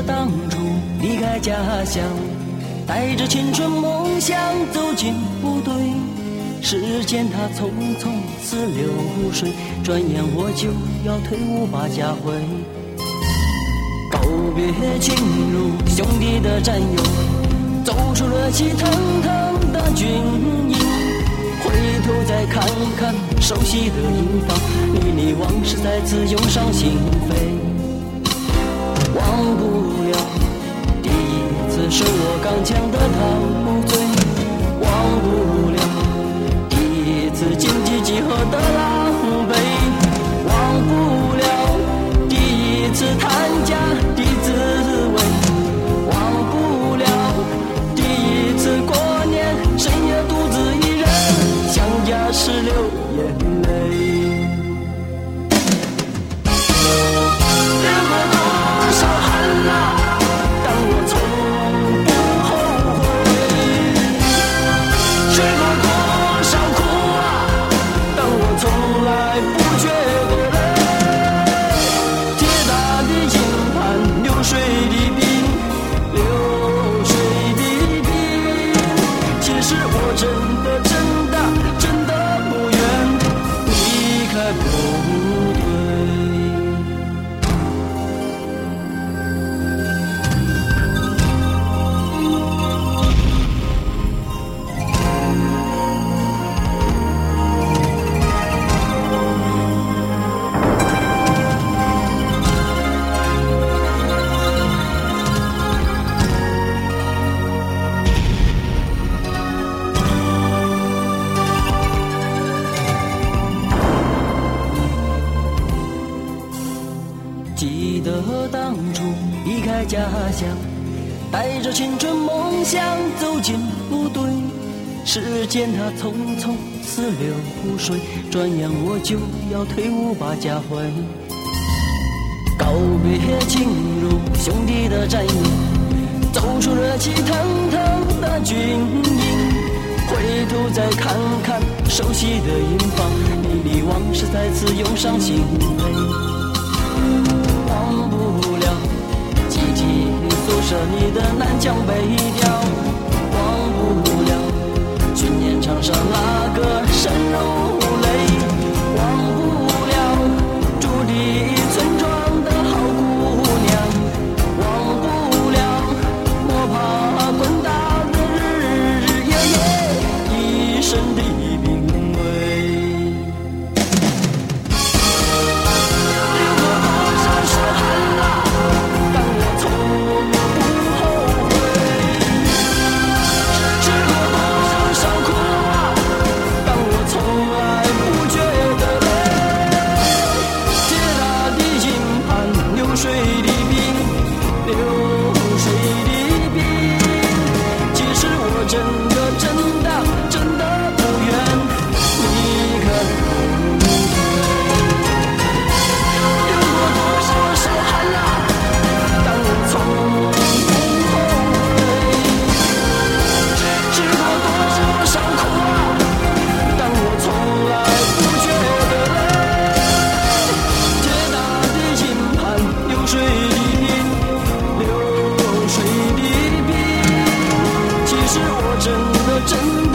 当初离开家乡，带着青春梦想走进部队，时间它匆匆似流水，转眼我就要退伍把家回。告别亲如兄弟的战友，走出热气腾腾的军营，回头再看看熟悉的营房，历历往事再次涌上心扉。忘不了第一次手握钢枪的陶醉，忘不了第一次紧急集合的狼狈，忘不了第一次谈家的滋味，忘不了第一次过年深夜独自一人想家时流眼泪。记得当初离开家乡，带着青春梦想走进部队，时间它匆匆似流水，转眼我就要退伍把家回。告别亲如兄弟的战友，走出热气腾腾的军营，回头再看看熟悉的营房，历历往事再次涌上心扉。忘不了记忆宿舍里的南腔北调，忘不了去年场上那个深如泪，忘不了驻地村庄的好姑娘，忘不了摸爬滚打的日日夜夜一生的兵卫。真的